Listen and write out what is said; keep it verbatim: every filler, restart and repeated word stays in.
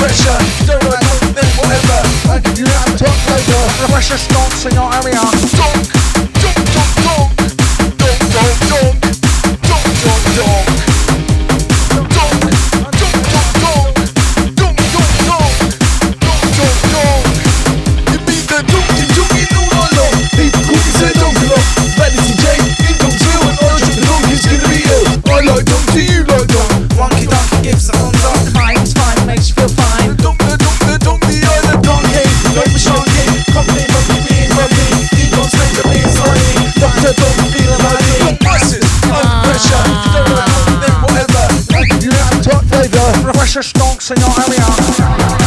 pressure. Don't like nothing, then whatever. I give you that top flavor. Refresh your stonks in your area. Donk, donk, donk, donk. Donk, donk, donk. Donk, donk, donk. Donk, donk, donk, donk. Donk, donk, donk. Donk, donk, donk. You mean the donky, donky, no, no, no. People call me say donk a lot. Vanity J, in Donksville, and I drink the donk, it's gonna be ill. I like donk, do you like donk? Wonky donkey gives a thumbs up. Fine, fine, makes you feel fine. The donk, the donk, the donk, the island donkey. Don't be shonky, company must be being rugby. He gon' spend the being sorry. Doctor don't feel like it. Don't masses, under pressure. Don't like nothing, then whatever. I give you that top flavor. Refresh your stonks in your area.